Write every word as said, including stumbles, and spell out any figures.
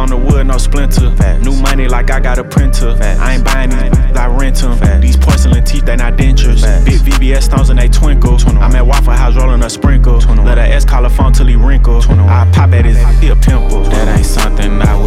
on the wood, no splinter. Facts. New money like I got a printer. Facts. I ain't buying these, I rent them. Facts. These porcelain teeth, they not dentures. Facts. Big V V S stones and they twinkle. twenty-one. I'm at Waffle House rolling a sprinkle. twenty-one. Let a S call a phone till he wrinkle. twenty-one. I pop at his, he a pimple. That ain't something I would